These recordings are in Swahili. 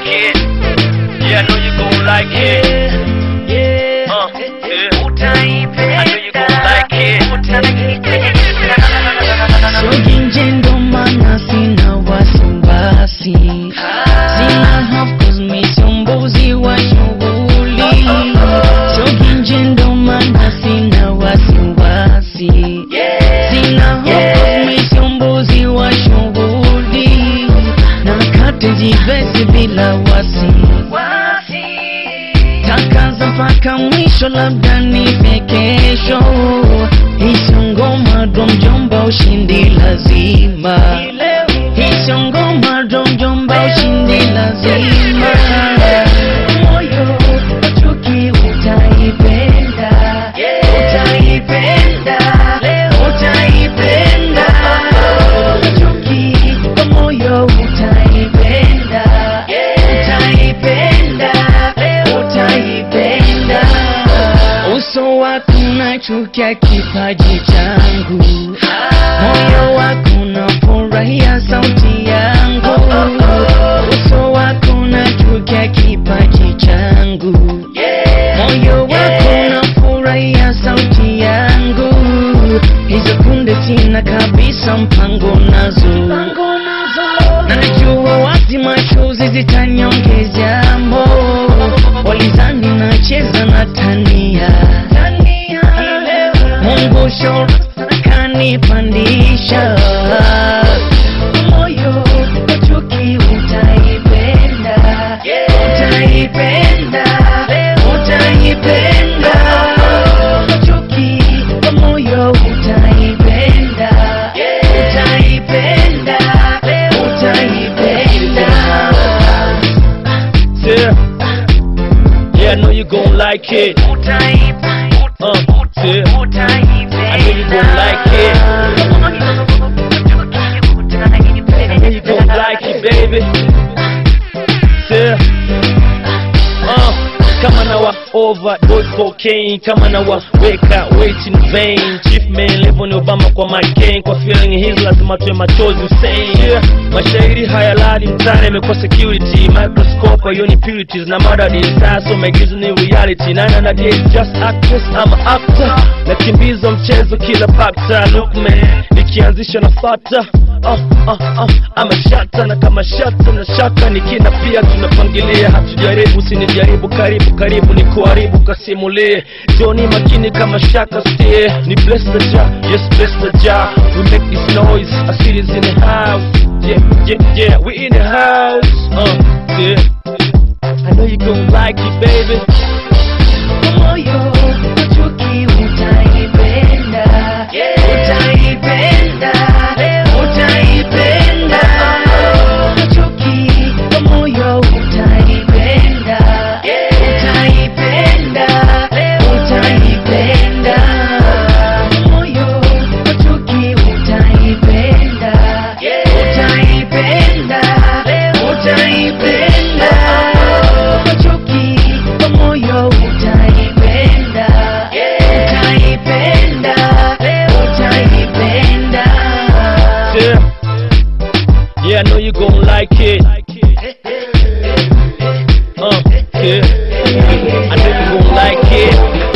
it. Yeah, I know you gon' like it. Yeah. I know you gon' like it. Soginjendo mana sina wasiwasi, sina hofu cause mi sio mbuzi wa shughuli. Soginjendo mana sina wasiwasi, sina hofu cause mi sio mbuzi wa shughuli. Nakata jivesi bila wasi, takaza mpaka mwisho labda nife kesho. Hizo ngoma ndo mjomba ushindi lazima. Hizo ngoma ndo mjomba ushindi lazima. Moyo uchuki utaipenda, utaipenda, utaipenda. Uchuki kwa moyo utaipenda, utaipenda, utaipenda. Uso wako unachukia kipaji changu, moyo wako unafurahia sauti yangu. Uso wako unachukia kipaji changu, moyo wako unafurahia sauti yangu. Hizo kunde sina kabisa mpango nazo, na najua wazi machozi zitaniongezea mo. Walizani nacheza na tania, Mungu shora kanipandisha. Moyo uchuki utaipenda, utaipenda, utaipenda. Uchuki kwa moyo utaipenda, utaipenda, utaipenda. Yeah, I know you gon' like it. Yeah. I know you gon' like it. I know you gon' like it, baby. Yeah. Kama na wa overdose cocaine, kama na wa weka wait in vain. Chief man level ni Obama kwa McCain, kwa feeling his lazima tuwe machozi Hussein. Yeah. Mashairi haya ladi mtani imekuwa security, microscope yoni purities na murder desire. So maigizo ni reality, nana na day just actress, I'm an actor. Nakimbiza mchezo kila bakta, look man, nikianzisha na fata. I'm a shata, na kama shata na shaka nikina pia tunapangilia. Hatujaribu sinijaribu, karibu karibu ni kuharibu kasimulie. Johnny makini kama shaka steer, ni bless the jar, yes bless the jar. We make this noise, I see this in the house. Yeah, yeah, yeah, we in the house. Yeah, I know you gon' like it, baby. Moyo uchuki utaipenda, utaipenda, utaipenda. Uchuki kwa moyo utaipenda, utaipenda, utaipenda. Moyo uchuki utaipenda, utaipenda, utaipenda. Uchuki kwa moyo utaipenda, utaipenda, utaipenda. Yeah, I know you gon' like it. Yeah, I know you gon' like it.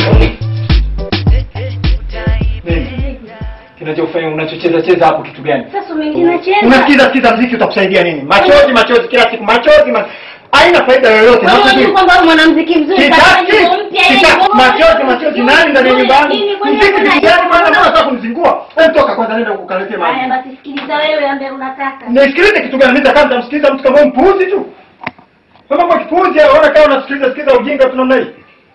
Kinachofanya unachocheza cheza hapo kitu gani? Sasa mwingine cheza. Unasikiza muziki utakusaidia nini? Machozi kila siku, machozi. Haina faida yoyote. Wewe kwamba mwanamuziki mzuri Machozi nani ndani ya nyumba yangu? Muziki gani bwana, mbona unataka kunizingua? Wewe toka kwanza, nenda ukaletea maji. Haya basi sikiliza wewe ambaye unataka. Nisikilize kitu gani? Nitakaa msikiliza mtu kama mpuzi tu. Kama kwa kipuzi unaona kama unasikiliza ujinga tu namna hii.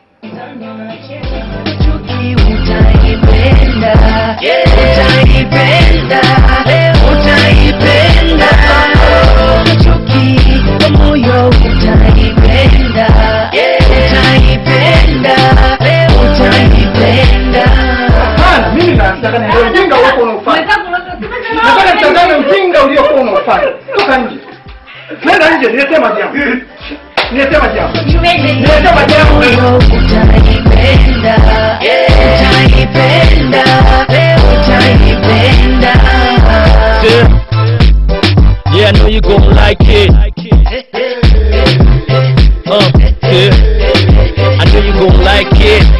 Uchuki utaipenda, utaipenda, utaipenda. Uchuki kwa moyo utaipenda, utaipenda, utaipenda. Hapana, mimi nataka ndio ujinga wako unaofanya. Nataka nitazame ujinga uliokuwa unaofanya. Toka nje. Nenda nje, niletee maji yangu. Niletee maji yangu. Niletee maji yangu. Utaipenda, utaipenda, utaipenda. Yeah, I know you gon' like it. gon' like it.